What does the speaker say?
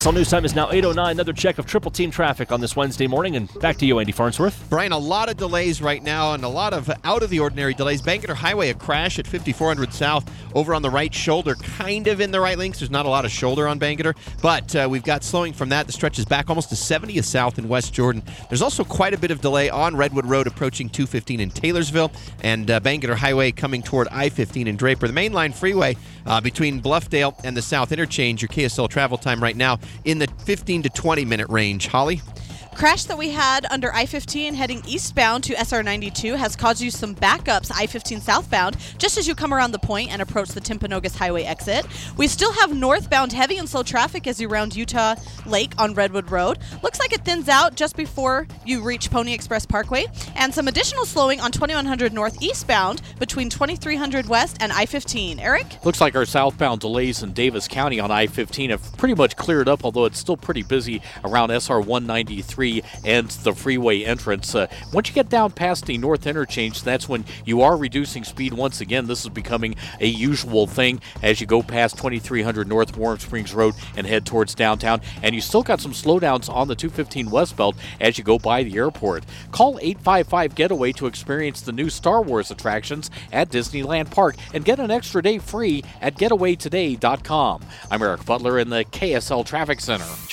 News time is now 8:09. Another check of triple team traffic on this Wednesday morning. And back to you, Andy Farnsworth. Brian, a lot of delays right now and a lot of out-of-the-ordinary delays. Bangerter Highway, a crash at 5400 South over on the right shoulder, kind of in the right lanes. There's not a lot of shoulder on Bangerter, but we've got slowing from that. The stretch is back almost to 70th South in West Jordan. There's also quite a bit of delay on Redwood Road approaching 215 in Taylorsville and Bangerter Highway coming toward I-15 in Draper. The mainline freeway between Bluffdale and the South Interchange, your KSL travel time right now in the 15 to 20 minute range. Holly? Crash that we had under I-15 heading eastbound to SR-92 has caused you some backups I-15 southbound just as you come around the point and approach the Timpanogos Highway exit. We still have northbound heavy and slow traffic as you round Utah Lake on Redwood Road. Looks like it thins out just before you reach Pony Express Parkway, and some additional slowing on 2100 north eastbound between 2300 west and I-15. Eric? Looks like our southbound delays in Davis County on I-15 have pretty much cleared up, although it's still pretty busy around SR-193 and the freeway entrance. Once you get down past the north interchange, that's when you are reducing speed once again. This is becoming a usual thing as you go past 2300 North Warm Springs Road and head towards downtown. And you still got some slowdowns on the 215 westbound as you go by the airport. Call 855-GETAWAY to experience the new Star Wars attractions at Disneyland Park and get an extra day free at getawaytoday.com. I'm Eric Butler in the KSL Traffic Center.